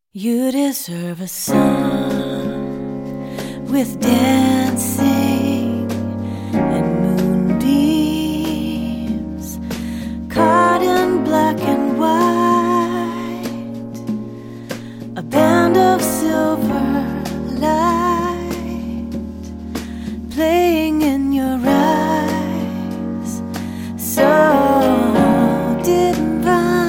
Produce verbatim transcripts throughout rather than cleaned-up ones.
You deserve a sun with dancing and moonbeams, caught in black and white, a band of silver light playing in your eyes, so divine.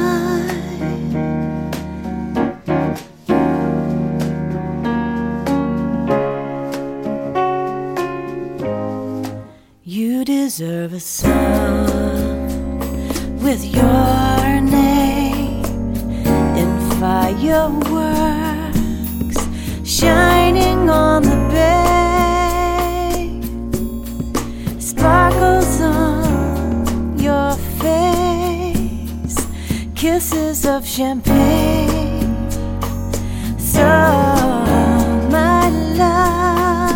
You deserve a sun with your name in fireworks shining on the bay, sparkles on your face, kisses of champagne. So my love,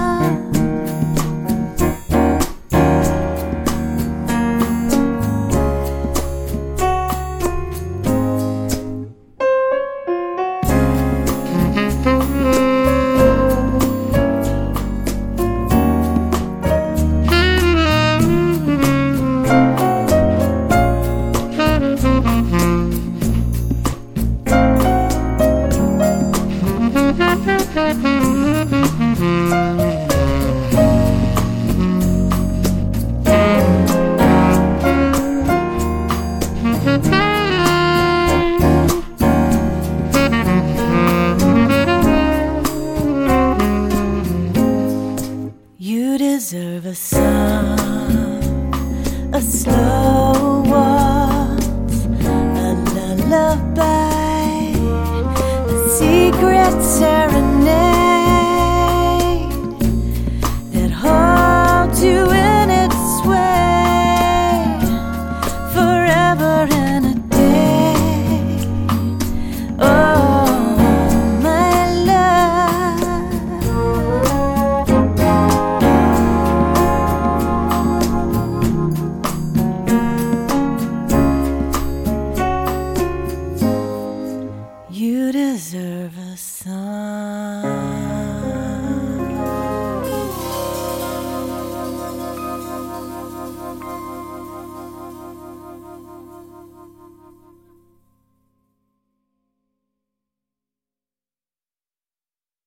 you deserve a song, a slow waltz, a lullaby, a secret serenade.